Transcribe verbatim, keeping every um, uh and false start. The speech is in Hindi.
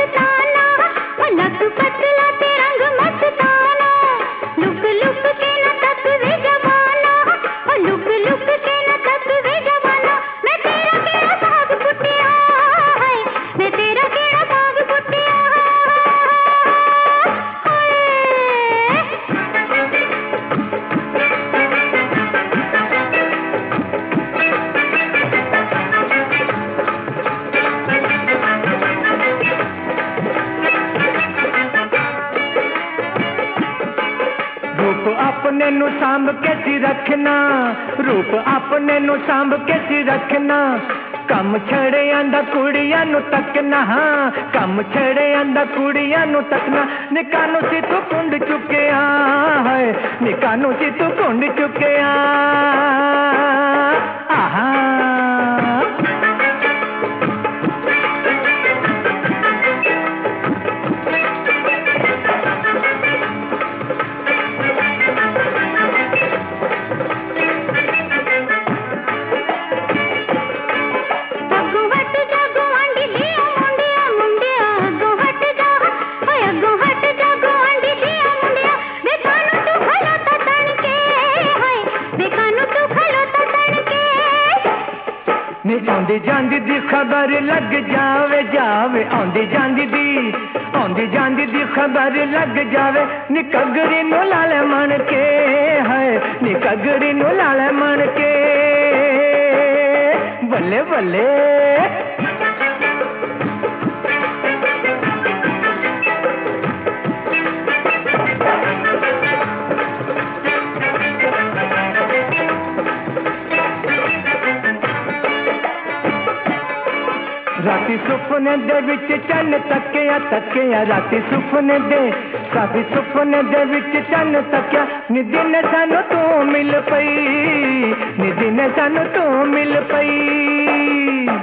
मस्ताना, लक पतला ते रंग मस्ताना, लुक लुक के न तक वे जवाना, लुक लुक के न तक वे जवाना। मैं तेरा केड़ा बाग पुटिया है, मैं तेरा केड़ा बाग पुटिया है। रूप अपने नु सांभ के सी रखना, रूप अपने नु सांभ के सी रखना, कम छड़े आंदा कुड़ियां नु तकना, हाँ कम छड़े आंदा कुड़ियां नु तकना। निकानू सी तू कुंड चुके है, निकानू सी तू कुंड चुके आहा। नी आंदी जांदी दी खबर लग जावे जावे, आंदी जांदी दी आंदी जांदी दी खबर लग जावे। नी कगरी नु लाले मन के है, नी कगरी नु लाले मन के बल्ले बल्ले। राती सुपने दे विच चन्न तकिया तकिया, राती सुपने दे राती सुपने दे विच चन्न तकिया। नी दिन सानू तू मिल पई, नी दिन सानू तू मिल पई।